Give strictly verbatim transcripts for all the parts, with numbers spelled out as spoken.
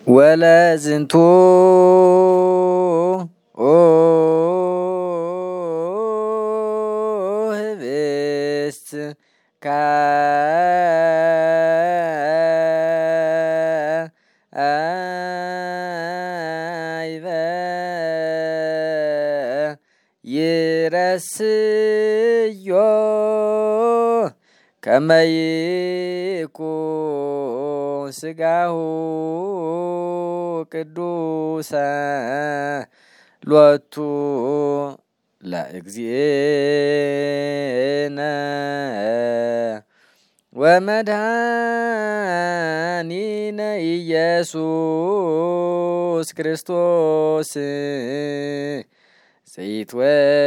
ወለዝንቱ ህብስት ካይበ ይረስዮ ከመ ይኩን ሥጋሁ ቅዱሰ ሎቱ ለእግዚእነ ወመድኃኒነ ኢየሱስ ክርስቶስ ዘይትወ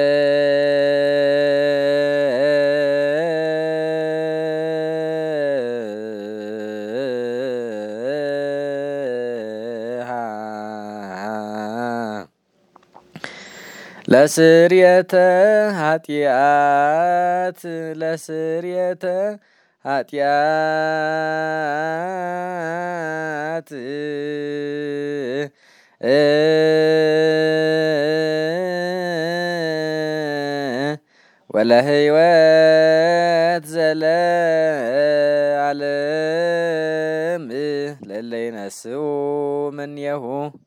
ለስርየተ ኃጢአት ለስርየተ ኃጢአት ወለሕይወት ዘለዓለም ለእለ ይነስኡ እምኔሁ